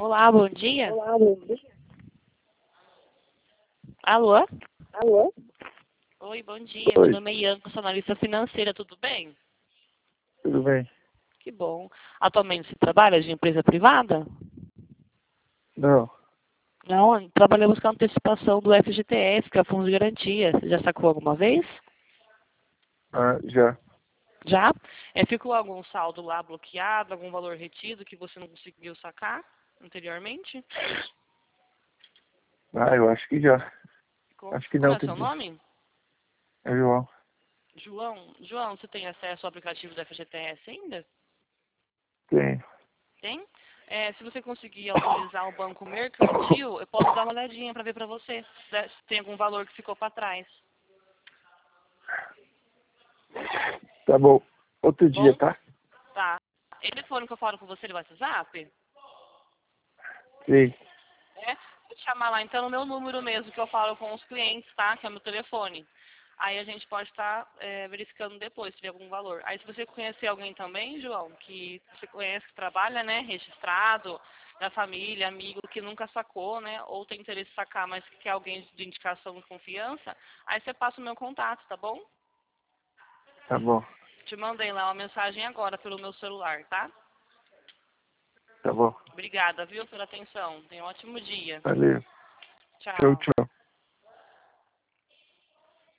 Olá, bom dia. Olá, bom dia. Alô? Alô? Oi, bom dia. Oi. Meu nome é Ian, sou analista financeira, tudo bem? Tudo bem? Que bom. Atualmente você trabalha de empresa privada? Não. Não, trabalhamos com a antecipação do FGTS, que é o Fundo de Garantia. Você já sacou alguma vez? Ah, já. Já? Ficou algum saldo lá bloqueado, algum valor retido que você não conseguiu sacar anteriormente? Ah, eu acho que já. Ficou? Acho que Como não, é o seu entendi. nome? É João. João, você tem acesso ao aplicativo do FGTS ainda? Tenho. Tem? Se você conseguir autorizar o banco mercantil, eu posso dar uma olhadinha para ver para você se tem algum valor que ficou para trás. Tá bom. Outro dia, Bom? tá? Tá. Esse telefone que eu falo com você no WhatsApp? Sim. Vou te chamar lá então no meu número mesmo, que eu falo com os clientes, tá? Que é o meu telefone. Aí a gente pode estar verificando depois se tiver algum valor. Aí se você conhecer alguém também, João, que você conhece, que trabalha, né, registrado, da família, amigo, que nunca sacou, né, ou tem interesse em sacar, mas que quer alguém de indicação de confiança, aí você passa o meu contato, tá bom? Tá bom. Te mandei lá uma mensagem agora pelo meu celular, tá? Tá bom. Obrigada, viu, pela atenção. Tenha um ótimo dia. Valeu. Tchau, Tchau. tchau.